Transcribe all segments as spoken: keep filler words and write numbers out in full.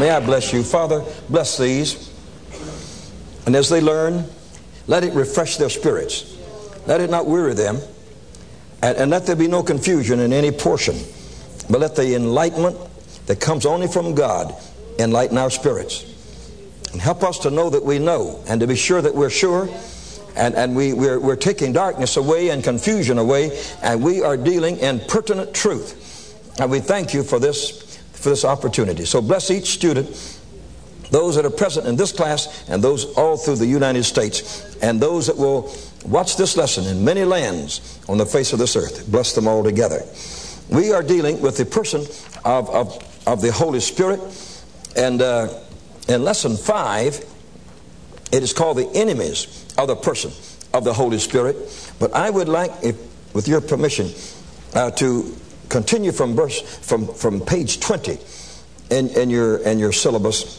May I bless you. Father, bless these. And as they learn, let it refresh their spirits. Let it not weary them. And, and let there be no confusion in any portion. But let the enlightenment that comes only from God enlighten our spirits. And help us to know that we know, and to be sure that we're sure. And, and we, we're, we're taking darkness away and confusion away. And we are dealing in pertinent truth. And we thank you for this, for this opportunity. So bless each student, those that are present in this class, and those all through the United States, and those that will watch this lesson in many lands on the face of this earth. Bless them all together. We are dealing with the person of, of, of the Holy Spirit. And uh, in lesson five, it is called the enemies of the person of the Holy Spirit. But I would like, if, with your permission, uh, to continue from verse from, from page twenty in, in your in your syllabus,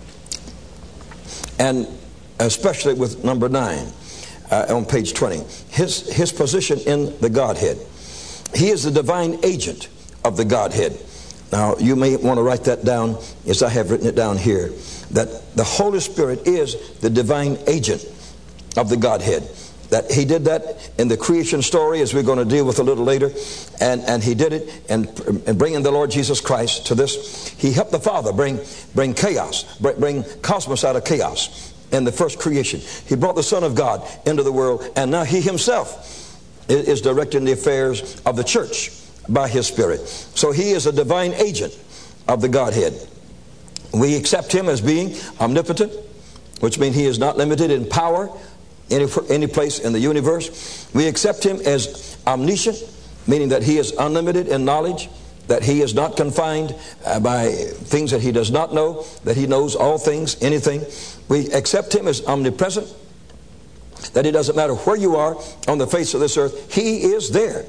and especially with number nine uh, on page twenty. His his position in the Godhead. He is the divine agent of the Godhead. Now, you may want to write that down, as I have written it down here, that the Holy Spirit is the divine agent of the Godhead. That He did that in the creation story, as we're going to deal with a little later, and, and He did it in, in bringing the Lord Jesus Christ to this. He helped the Father bring, bring chaos, bring, bring cosmos out of chaos in the first creation. He brought the Son of God into the world, and now He Himself is, is directing the affairs of the church by His Spirit. So He is a divine agent of the Godhead. We accept Him as being omnipotent, which means He is not limited in power any, any place in the universe. We accept Him as omniscient, meaning that He is unlimited in knowledge, that He is not confined uh, by things that He does not know, that He knows all things, anything. We accept Him as omnipresent, that it doesn't matter where you are on the face of this earth, He is there.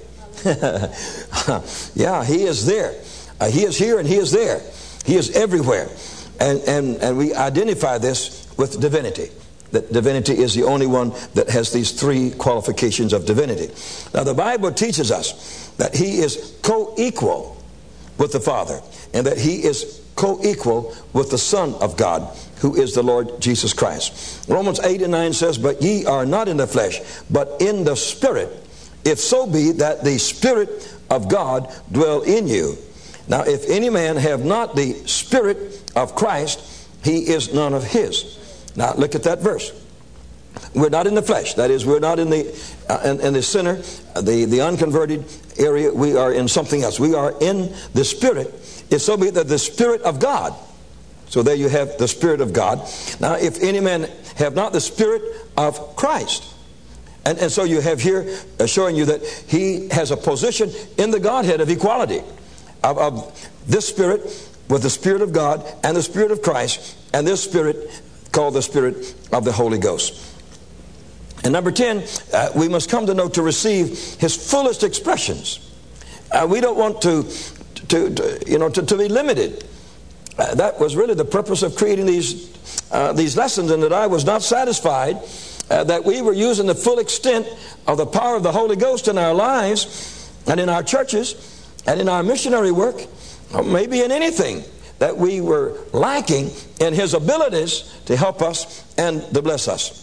Yeah, He is there. Uh, he is here and He is there. He is everywhere. And, and, and we identify this with divinity. That divinity is the only one that has these three qualifications of divinity. Now the Bible teaches us that He is co-equal with the Father, and that He is co-equal with the Son of God, who is the Lord Jesus Christ. Romans eight and nine says, "But ye are not in the flesh, but in the Spirit, if so be that the Spirit of God dwell in you. Now if any man have not the Spirit of Christ, he is none of His." Now look at that verse. We're not in the flesh. That is, we're not in the uh, in, in the sinner, the, the unconverted area. We are in something else. We are in the Spirit. If so be that the Spirit of God. So there you have the Spirit of God. Now if any man have not the Spirit of Christ. And, and so you have here uh, showing you that He has a position in the Godhead of equality. Of, of this Spirit with the Spirit of God and the Spirit of Christ, and this Spirit called the Spirit of the Holy Ghost. And number ten, uh, we must come to know to receive His fullest expressions. Uh, we don't want to, to, to you know, to, to be limited. Uh, that was really the purpose of creating these uh, these lessons, and that I was not satisfied uh, that we were using the full extent of the power of the Holy Ghost in our lives and in our churches and in our missionary work, or maybe in anything, that we were lacking in His abilities to help us and to bless us.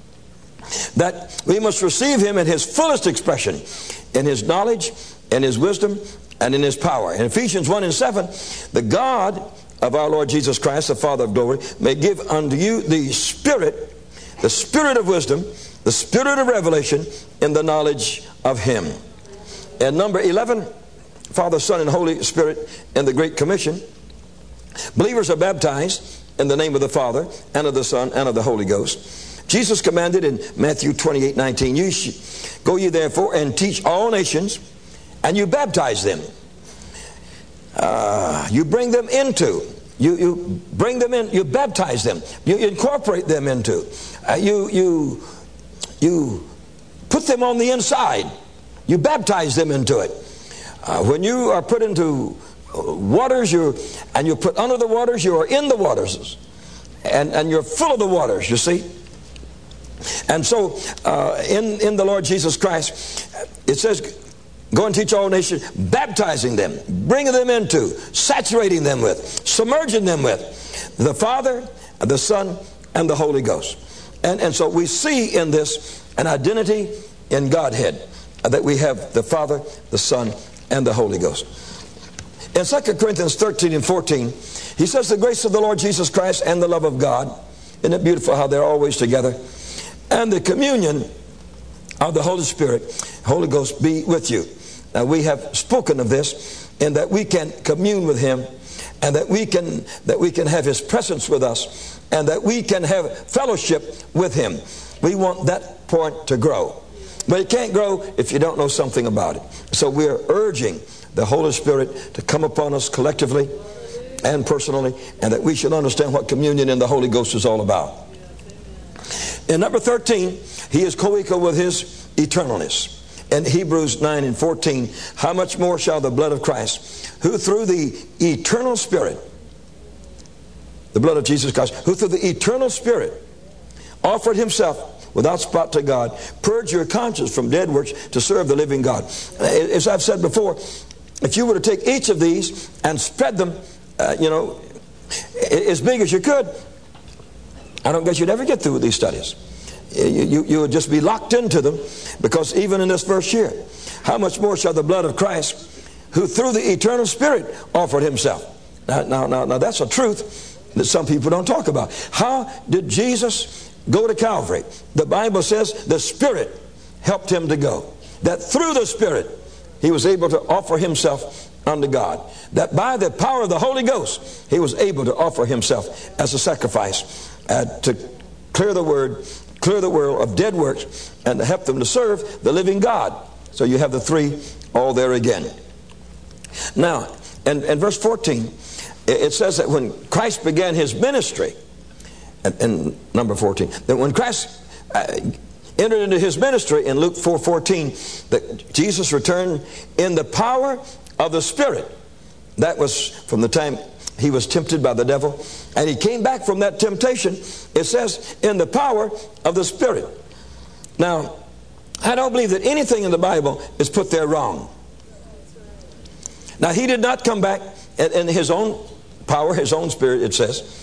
That we must receive Him in His fullest expression, in His knowledge, in His wisdom, and in His power. In Ephesians one and seven, the God of our Lord Jesus Christ, the Father of glory, may give unto you the Spirit, the Spirit of wisdom, the Spirit of revelation, in the knowledge of Him. And number eleven, Father, Son, and Holy Spirit in the Great Commission. Believers are baptized in the name of the Father, and of the Son, and of the Holy Ghost. Jesus commanded in Matthew twenty-eight nineteen, "You sh- go ye therefore and teach all nations, and you baptize them." Uh, you bring them into, you, you bring them in, you baptize them, you incorporate them into, uh, you, you, you put them on the inside, you baptize them into it. Uh, when you are put into waters, you and you're put under the waters, you are in the waters, and, and you're full of the waters, you see. And so uh, in, in the Lord Jesus Christ, it says, Go and teach all nations, baptizing them, bringing them into, saturating them with, submerging them with the Father, the Son, and the Holy Ghost. And, and so we see in this an identity in Godhead, that we have the Father, the Son, and the Holy Ghost. In Second Corinthians thirteen and fourteen, he says, the grace of the Lord Jesus Christ and the love of God. Isn't it beautiful how they're always together? And the communion of the Holy Spirit, Holy Ghost, be with you. Now we have spoken of this, in that we can commune with Him, and that we can that we can have His presence with us, and that we can have fellowship with Him. We want that point to grow. But it can't grow if you don't know something about it. So we're urging the Holy Spirit to come upon us collectively and personally, and that we should understand what communion in the Holy Ghost is all about. In number thirteen, He is co-equal with His eternalness. In Hebrews nine and fourteen, how much more shall the blood of Christ, who through the eternal Spirit, the blood of Jesus Christ, who through the eternal Spirit offered Himself without spot to God, purge your conscience from dead works to serve the living God. As I've said before, if you were to take each of these and spread them, uh, you know, as big as you could, I don't guess you'd ever get through with these studies. You, you, you would just be locked into them, because even in this verse here, how much more shall the blood of Christ, who through the eternal Spirit offered Himself. Now, now, now, now that's a truth that some people don't talk about. How did Jesus go to Calvary? The Bible says the Spirit helped Him to go. That through the Spirit He was able to offer Himself unto God. That by the power of the Holy Ghost He was able to offer Himself as a sacrifice uh, to clear the word, clear the world of dead works, and to help them to serve the living God. So you have the three all there again. Now, in, in verse fourteen, it says that when Christ began His ministry, and, and number fourteen, that when Christ uh, entered into His ministry in Luke four fourteen, that Jesus returned in the power of the Spirit. That was from the time He was tempted by the devil, and He came back from that temptation, it says, in the power of the Spirit. Now, I don't believe that anything in the Bible is put there wrong. Now, He did not come back in, in His own power, His own Spirit, it says,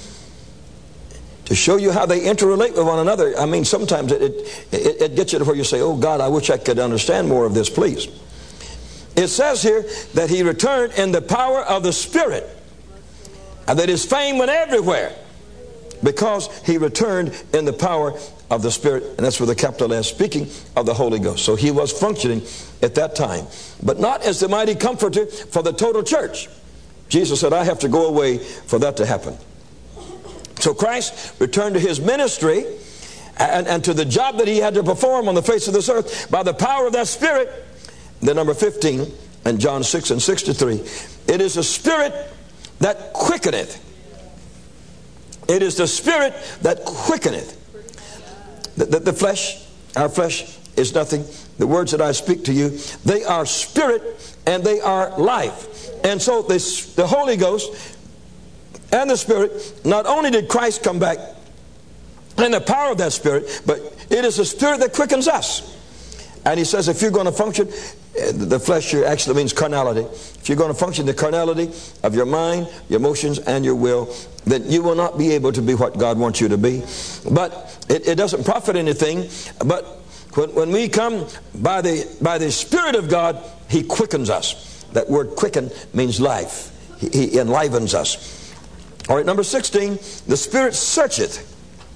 to show you how they interrelate with one another. I mean, sometimes it, it, it, it gets you to where you say, oh God, I wish I could understand more of this, please. It says here that He returned in the power of the Spirit, and that His fame went everywhere because He returned in the power of the Spirit, and that's with a capital S, speaking of the Holy Ghost. So He was functioning at that time, but not as the mighty comforter for the total church. Jesus said, I have to go away for that to happen. So Christ returned to His ministry and, and to the job that He had to perform on the face of this earth by the power of that Spirit. Then number fifteen, in John six and sixty-three, it is the Spirit that quickeneth. It is the Spirit that quickeneth. The, the, the flesh, our flesh is nothing. The words that I speak to you, they are spirit and they are life. And so this, the Holy Ghost and the Spirit, not only did Christ come back in the power of that Spirit, but it is the Spirit that quickens us. And He says if you're going to function, the flesh here actually means carnality. If you're going to function the carnality of your mind, your emotions, and your will, then you will not be able to be what God wants you to be. But it, it doesn't profit anything. But when, when we come by the, by the Spirit of God, He quickens us. That word quicken means life. He, he enlivens us. All right, number sixteen, the Spirit searcheth.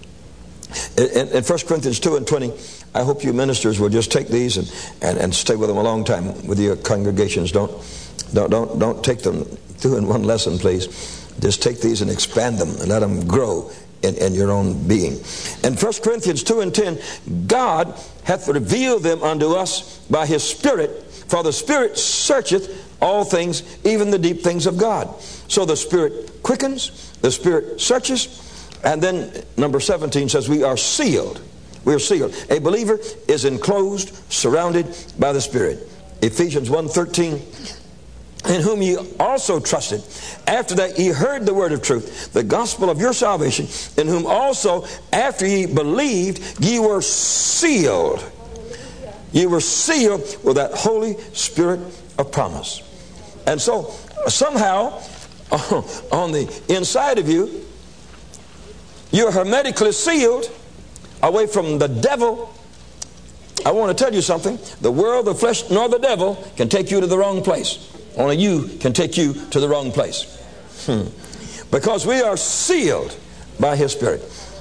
In, in First Corinthians two and twenty, I hope you ministers will just take these and, and, and stay with them a long time with your congregations. Don't, don't, don't, don't take them through in one lesson, please. Just take these and expand them and let them grow in, in your own being. In First Corinthians two and ten, God hath revealed them unto us by His Spirit, for the Spirit searcheth all things, even the deep things of God. So the Spirit quickens, the Spirit searches, and then number seventeen says we are sealed. We are sealed. A believer is enclosed, surrounded by the Spirit. Ephesians one thirteen, in whom ye also trusted, after that ye heard the word of truth, the gospel of your salvation, in whom also after ye believed, ye were sealed You were sealed with that Holy Spirit of promise. And so somehow on the inside of you, you're hermetically sealed away from the devil. I want to tell you something. The world, the flesh, nor the devil can take you to the wrong place. Only you can take you to the wrong place. Hmm. Because we are sealed by His Spirit.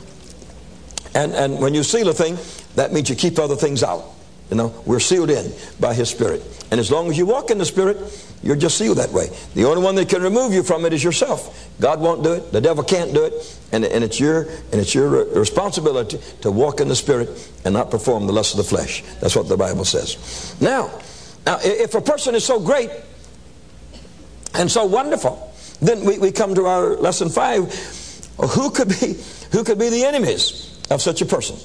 And, and when you seal a thing, that means you keep other things out. You know, we're sealed in by His Spirit. And as long as you walk in the Spirit, you're just sealed that way. The only one that can remove you from it is yourself. God won't do it. The devil can't do it. And, and it's your and it's your responsibility to walk in the Spirit and not perform the lust of the flesh. That's what the Bible says. Now, now if a person is so great and so wonderful, then we, we come to our lesson five. Who could be who could be the enemies of such a person?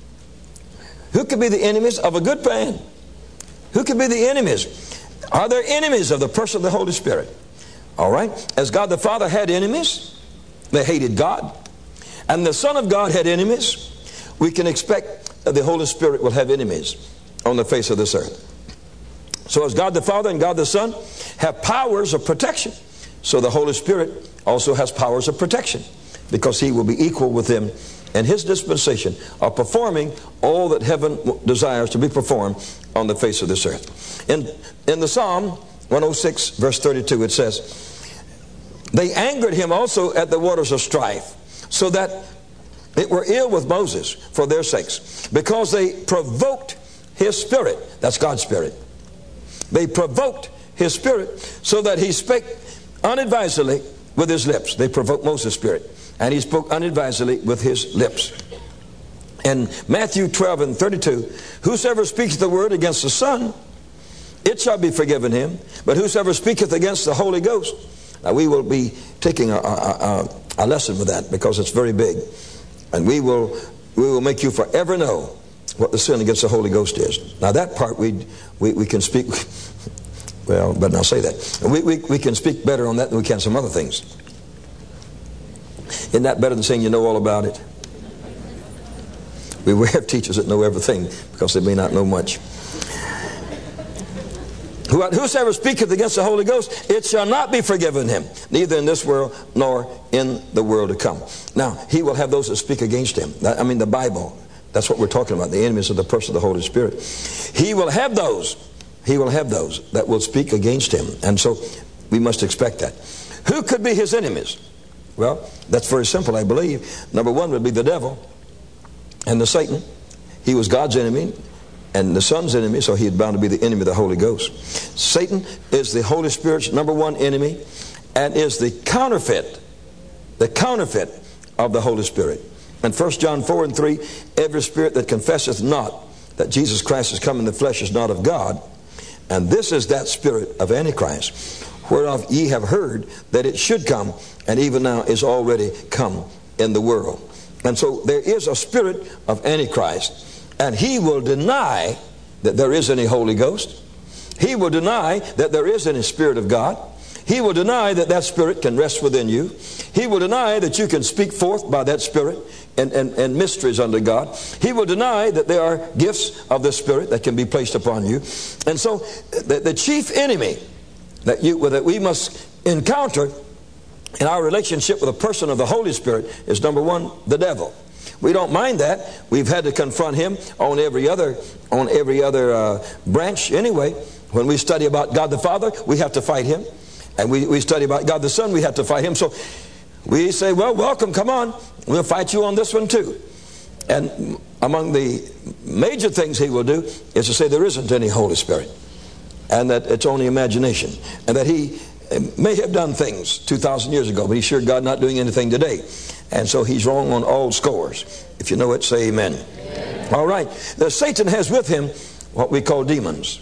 Who could be the enemies of a good man? Who could be the enemies? Are there enemies of the person of the Holy Spirit? All right. As God the Father had enemies, they hated God. And the Son of God had enemies. We can expect that the Holy Spirit will have enemies on the face of this earth. So as God the Father and God the Son have powers of protection, so the Holy Spirit also has powers of protection, because He will be equal with them in His dispensation of performing all that heaven desires to be performed on the face of this earth. In, in the Psalm one oh six verse thirty-two, it says, they angered Him also at the waters of strife, so that it were ill with Moses for their sakes, because they provoked His Spirit. That's God's Spirit. They provoked His Spirit, so that He spake unadvisedly with His lips. They provoked Moses' spirit, and he spoke unadvisedly with his lips. In Matthew twelve and thirty-two, whosoever speaketh the word against the Son, it shall be forgiven him. But whosoever speaketh against the Holy Ghost, now we will be taking a, a, a, a lesson with that, because it's very big, and we will we will make you forever know what the sin against the Holy Ghost is. Now that part we we, we can speak. Well, but I'll say that. We, we, we can speak better on that than we can some other things. Isn't that better than saying you know all about it? We have teachers that know everything, because they may not know much. Whosoever speaketh against the Holy Ghost, it shall not be forgiven him, neither in this world nor in the world to come. Now, he will have those that speak against him. I mean, the Bible, that's what we're talking about, the enemies of the person of the Holy Spirit. He will have those. He will have those that will speak against him. And so we must expect that. Who could be his enemies? Well, that's very simple, I believe. Number one would be the devil and the Satan. He was God's enemy and the Son's enemy, so he is bound to be the enemy of the Holy Ghost. Satan is the Holy Spirit's number one enemy, and is the counterfeit, the counterfeit of the Holy Spirit. In First John four and three, every spirit that confesseth not that Jesus Christ is come in the flesh is not of God. And this is that spirit of Antichrist, whereof ye have heard that it should come, and even now is already come in the world. And so there is a spirit of Antichrist, and he will deny that there is any Holy Ghost. He will deny that there is any Spirit of God. He will deny that that Spirit can rest within you. He will deny that you can speak forth by that Spirit and, and, and mysteries unto God. He will deny that there are gifts of the Spirit that can be placed upon you. And so the, the chief enemy that, you, that we must encounter in our relationship with a person of the Holy Spirit is, number one, the devil. We don't mind that. We've had to confront him on every other, on every other uh, branch anyway. When we study about God the Father, we have to fight him. And we, we study about God the Son, we have to fight him. So we say, well, welcome, come on. We'll fight you on this one too. And among the major things he will do is to say there isn't any Holy Spirit, and that it's only imagination, and that he may have done things two thousand years ago, but he's sure God not doing anything today. And so he's wrong on all scores. If you know it, say amen. Amen. All right. Now, Satan has with him what we call demons.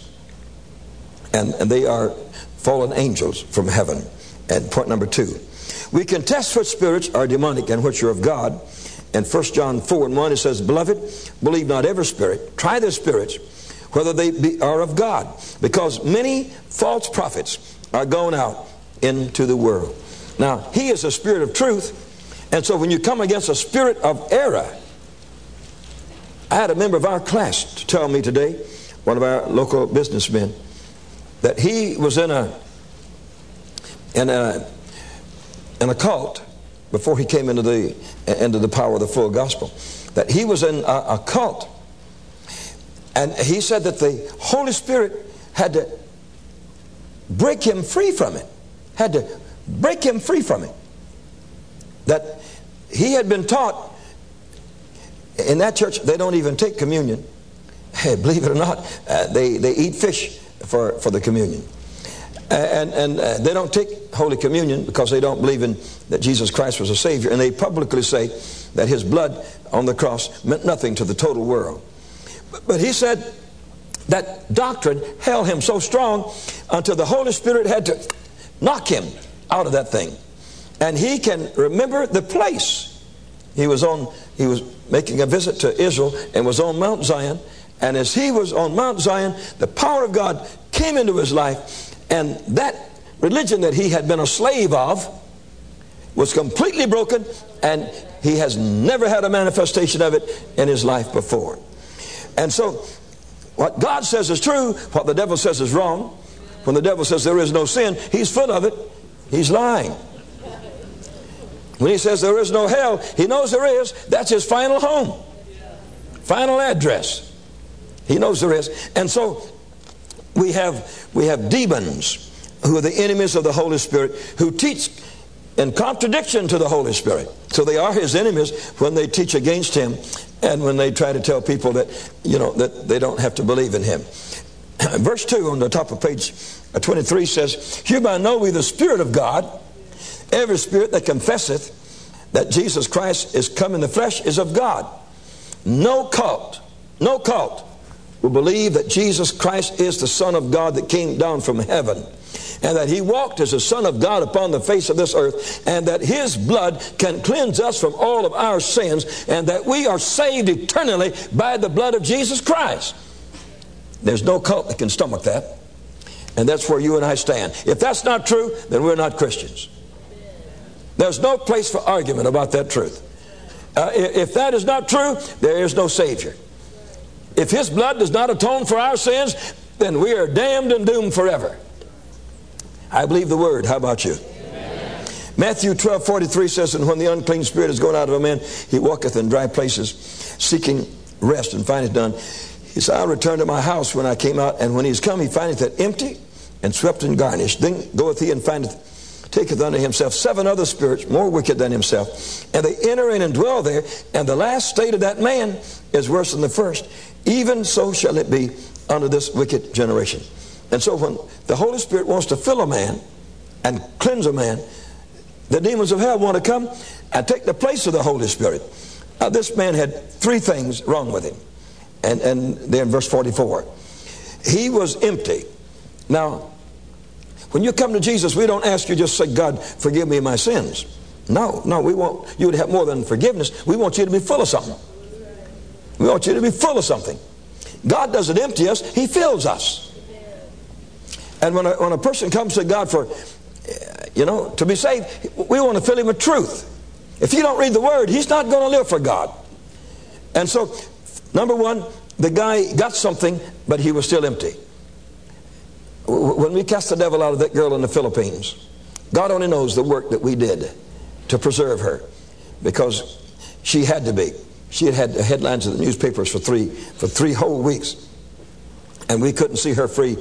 And, and they are fallen angels from heaven. And point number two, we can test which spirits are demonic and which are of God. In First John four and one, it says, beloved, believe not every spirit. Try the spirits, whether they be, are of God. Because many false prophets are going out into the world. Now, he is a spirit of truth. And so when you come against a spirit of error, I had a member of our class to tell me today one of our local businessmen, that he was in a in a in a cult before he came into the into the power of the full gospel. That he was in a, a cult, and he said that the Holy Spirit had to break him free from it. Had to break him free from it. That he had been taught in that church they don't even take communion. Hey, believe it or not, uh, they they eat fish for for the communion, and and uh, they don't take Holy Communion because they don't believe in that Jesus Christ was a Savior, and they publicly say that His blood on the cross meant nothing to the total world. But, but he said that doctrine held him so strong until the Holy Spirit had to knock him out of that thing, and he can remember the place. He was on. He was making a visit to Israel and was on Mount Zion. And as he was on Mount Zion, the power of God came into his life, and that religion that he had been a slave of was completely broken, and he has never had a manifestation of it in his life before. And so what God says is true, what the devil says is wrong. When the devil says there is no sin, he's full of it. He's lying. When he says there is no hell, he knows there is. That's his final home, final address. He knows there is. And so we have we have demons who are the enemies of the Holy Spirit, who teach in contradiction to the Holy Spirit. So they are his enemies when they teach against him, and when they try to tell people that, you know, that they don't have to believe in him. Verse two on the top of page twenty-three says, "Hereby know we the Spirit of God. Every spirit that confesseth that Jesus Christ is come in the flesh is of God." No cult, no cult will believe that Jesus Christ is the Son of God that came down from heaven, and that he walked as the Son of God upon the face of this earth, and that his blood can cleanse us from all of our sins, and that we are saved eternally by the blood of Jesus Christ. There's no cult that can stomach that, and that's where you and I stand. If that's not true, then we're not Christians. There's no place for argument about that truth. Uh, if that is not true, there is no Savior. If his blood does not atone for our sins, then we are damned and doomed forever. I believe the word. How about you? Amen. Matthew twelve forty-three says, "And when the unclean spirit is gone out of a man, he walketh in dry places, seeking rest, and findeth none. He said, I'll return to my house when I came out, and when he is come, he findeth it empty, and swept and garnished. Then goeth he and findeth, taketh unto himself seven other spirits more wicked than himself, and they enter in and dwell there, and the last state of that man is worse than the first. Even so shall it be under this wicked generation." And so when the Holy Spirit wants to fill a man and cleanse a man, the demons of hell want to come and take the place of the Holy Spirit. Now, this man had three things wrong with him. And, and there in verse forty-four, he was empty. Now, when you come to Jesus, we don't ask you just say, "God, forgive me my sins." No, no, we want you to have more than forgiveness. We want you to be full of something. We want you to be full of something. God doesn't empty us, he fills us. And when a, when a person comes to God for, you know, to be saved, we want to fill him with truth. If you don't read the Word, he's not going to live for God. And so, number one, the guy got something, but he was still empty. When we cast the devil out of that girl in the Philippines, God only knows the work that we did to preserve her, because she had to be. She had had headlines in the newspapers for three for three whole weeks, and we couldn't see her free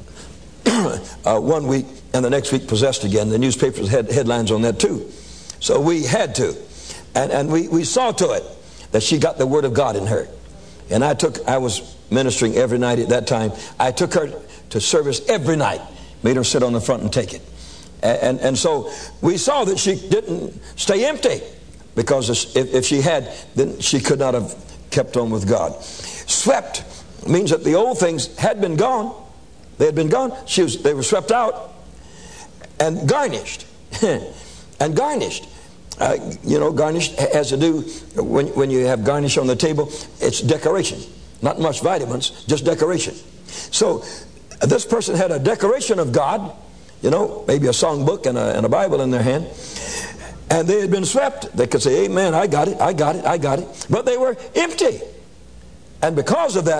uh, one week, and the next week possessed again. The newspapers had headlines on that too, so we had to, and and we we saw to it that she got the Word of God in her. And I took I was ministering every night at that time. I took her to service every night, made her sit on the front and take it, and and, and so we saw that she didn't stay empty. Because if, if she had, then she could not have kept on with God. Swept means that the old things had been gone. They had been gone. She was, they were swept out. And garnished. and garnished. Uh, you know, garnished has to do, when, when you have garnish on the table, it's decoration. Not much vitamins, just decoration. So this person had a decoration of God, you know, maybe a songbook and a, and a Bible in their hand. And they had been swept. They could say, "Amen, I got it, I got it, I got it." But they were empty. And because of that,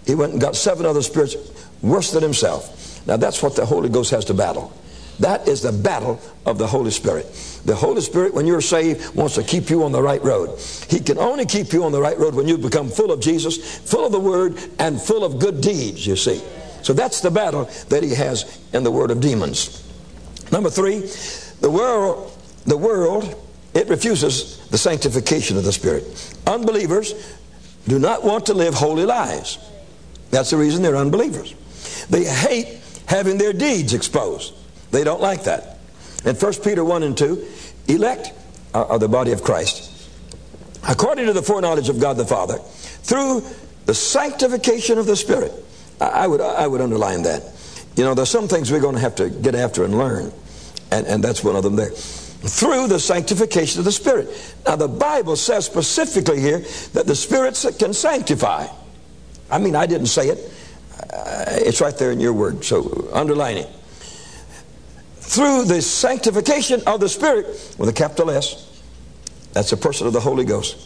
he went and got seven other spirits worse than himself. Now that's what the Holy Ghost has to battle. That is the battle of the Holy Spirit. The Holy Spirit, when you're saved, wants to keep you on the right road. He can only keep you on the right road when you become full of Jesus, full of the Word, and full of good deeds, you see. So that's the battle that he has in the word of demons. Number three, the world, the world, it refuses the sanctification of the Spirit. Unbelievers do not want to live holy lives. That's the reason they're unbelievers. They hate having their deeds exposed. They don't like that. In First Peter one and two, elect are the body of Christ, according to the foreknowledge of God the Father, through the sanctification of the Spirit. I would, I would underline that. You know, there's some things we're going to have to get after and learn. And, and that's one of them there. Through the sanctification of the Spirit. Now the Bible says specifically here that the Spirit can sanctify. I mean, I didn't say it. Uh, it's right there in your word. So underline it. Through the sanctification of the Spirit, with a capital S, that's a person of the Holy Ghost,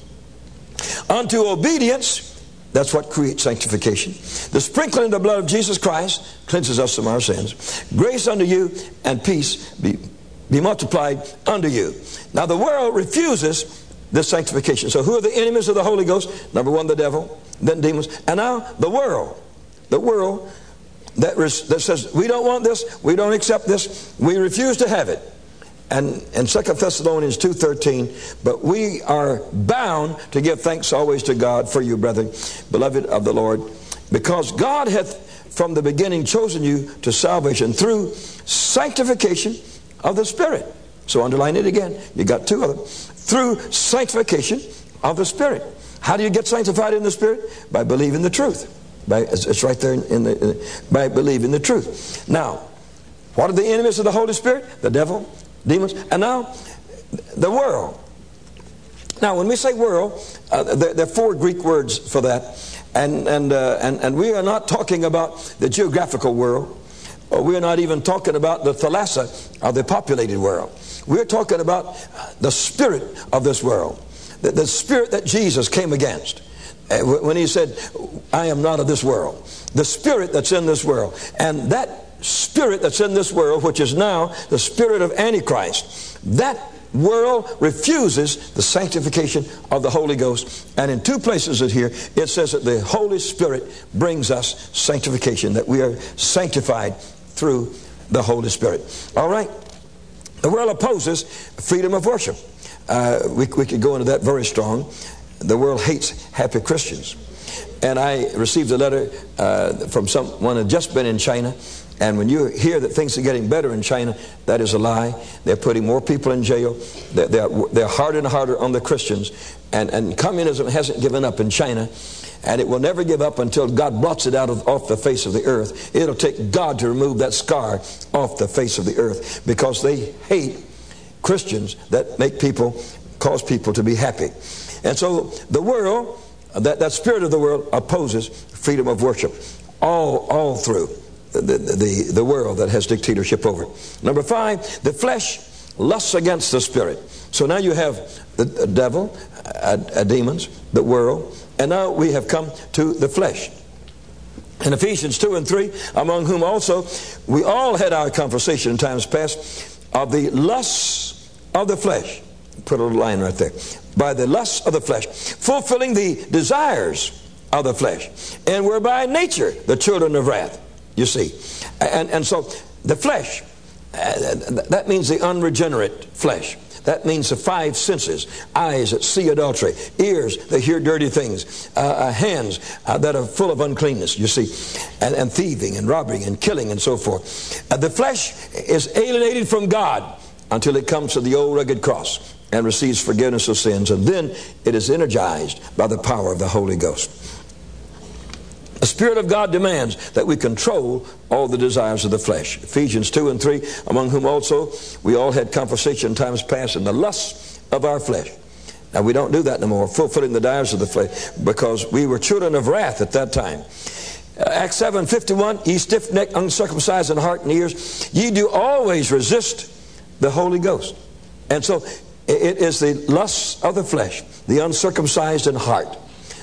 unto obedience. That's what creates sanctification. The sprinkling of the blood of Jesus Christ cleanses us from our sins. Grace unto you and peace be, be multiplied unto you. Now the world refuses this sanctification. So who are the enemies of the Holy Ghost? Number one, the devil, then demons, and now the world. The world that, res, that says, we don't want this, we don't accept this, we refuse to have it. And in Second Thessalonians two thirteen, but we are bound to give thanks always to God for you, brethren, beloved of the Lord, because God hath from the beginning chosen you to salvation through sanctification of the Spirit. So underline it again. You got two of them. Through sanctification of the Spirit. How do you get sanctified in the Spirit? By believing the truth. By, it's right there in, in the, in, by believing the truth. Now, what are the enemies of the Holy Spirit? The devil, demons, and now the world. Now when we say world, uh, there, there are four Greek words for that, and and, uh, and and we are not talking about the geographical world, or we are not even talking about the thalassa, or the populated world. We're talking about the spirit of this world, the, the spirit that Jesus came against when he said, I am not of this world. The spirit that's in this world, and that spirit that's in this world, which is now the spirit of Antichrist, that world refuses the sanctification of the Holy Ghost. And in two places in here it says that the Holy Spirit brings us sanctification, that we are sanctified through the Holy Spirit. All right. The world opposes freedom of worship. Uh, we, we could go into that very strong. The world hates happy Christians. And I received a letter uh, from someone who had just been in China. And when you hear that things are getting better in China, that is a lie. They're putting more people in jail. They're, they're, they're harder and harder on the Christians. And, and communism hasn't given up in China. And it will never give up until God blots it out of, off the face of the earth. It'll take God to remove that scar off the face of the earth, because they hate Christians that make people, cause people to be happy. And so the world, that, that spirit of the world opposes freedom of worship all, all through the, the, the, the world that has dictatorship over it. Number five, the flesh lusts against the spirit. So now you have the, the devil, uh, uh, demons, the world, and now we have come to the flesh. In Ephesians two and three, among whom also we all had our conversation in times past of the lusts of the flesh. Put a little line right there. By the lusts of the flesh, fulfilling the desires of the flesh, and were by nature the children of wrath. You see, and and so the flesh, uh, that means the unregenerate flesh. That means the five senses: eyes that see adultery, ears that hear dirty things, uh, uh, hands uh, that are full of uncleanness. You see, and, and thieving and robbing and killing and so forth. Uh, the flesh is alienated from God until it comes to the old rugged cross and receives forgiveness of sins, and then it is energized by the power of the Holy Ghost. The Spirit of God demands that we control all the desires of the flesh. Ephesians two and three, among whom also we all had conversation in times past in the lusts of our flesh. Now we don't do that no more, fulfilling the desires of the flesh, because we were children of wrath at that time. Acts seven fifty-one, ye stiff-necked, uncircumcised in heart and ears, ye do always resist the Holy Ghost. And so it is the lusts of the flesh, the uncircumcised in heart,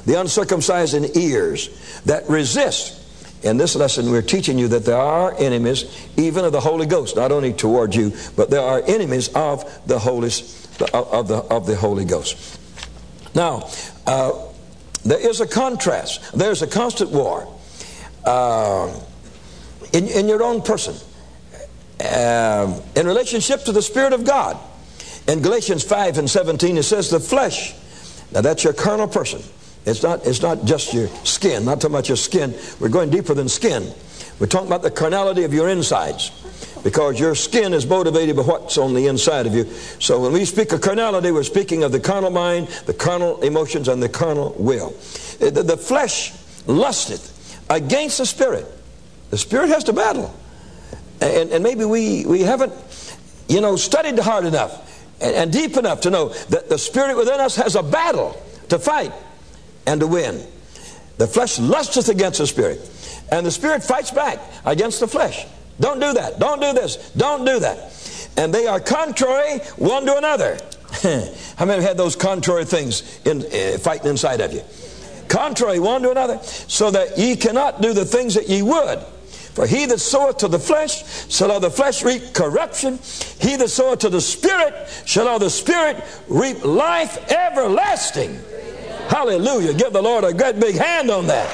the uncircumcised in ears, that resist. In this lesson, we're teaching you that there are enemies, even of the Holy Ghost, not only toward you, but there are enemies of the Holy, of the, of the Holy Ghost. Now, uh, there is a contrast. There's a constant war uh, in, in your own person, uh, in relationship to the Spirit of God. In Galatians five and seventeen, it says the flesh. Now, that's your carnal person. It's not, it's not just your skin. Not talking about your skin. We're going deeper than skin. We're talking about the carnality of your insides. Because your skin is motivated by what's on the inside of you. So when we speak of carnality, we're speaking of the carnal mind, the carnal emotions, and the carnal will. The, the flesh lusteth against the Spirit. The Spirit has to battle. And, and maybe we, we haven't, you know, studied hard enough and, and deep enough to know that the Spirit within us has a battle to fight and to win. The flesh lusteth against the Spirit, and the Spirit fights back against the flesh. Don't do that. Don't do this. Don't do that. And they are contrary one to another. How many have had those contrary things in, uh, fighting inside of you? Contrary one to another, so that ye cannot do the things that ye would. For he that soweth to the flesh shall of the flesh reap corruption. He that soweth to the Spirit shall of the Spirit reap life everlasting. Hallelujah. Give the Lord a great big hand on that.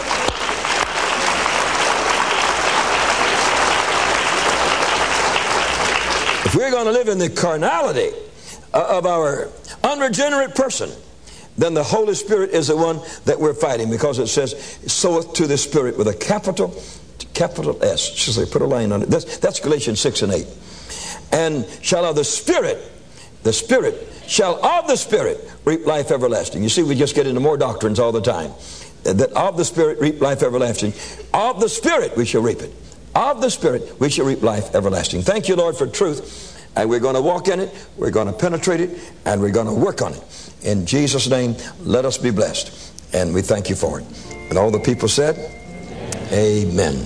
If we're going to live in the carnality of our unregenerate person, then the Holy Spirit is the one that we're fighting, because it says, soweth to the Spirit with a capital, capital S. Just say, put a line on it. That's, that's Galatians six and eight. And shall of the Spirit, the Spirit, shall of the Spirit reap life everlasting. You see, we just get into more doctrines all the time. That of the Spirit reap life everlasting. Of the Spirit we shall reap it. Of the Spirit we shall reap life everlasting. Thank you, Lord, for truth. And we're going to walk in it, we're going to penetrate it, and we're going to work on it. In Jesus' name, let us be blessed. And we thank you for it. And all the people said, Amen. Amen.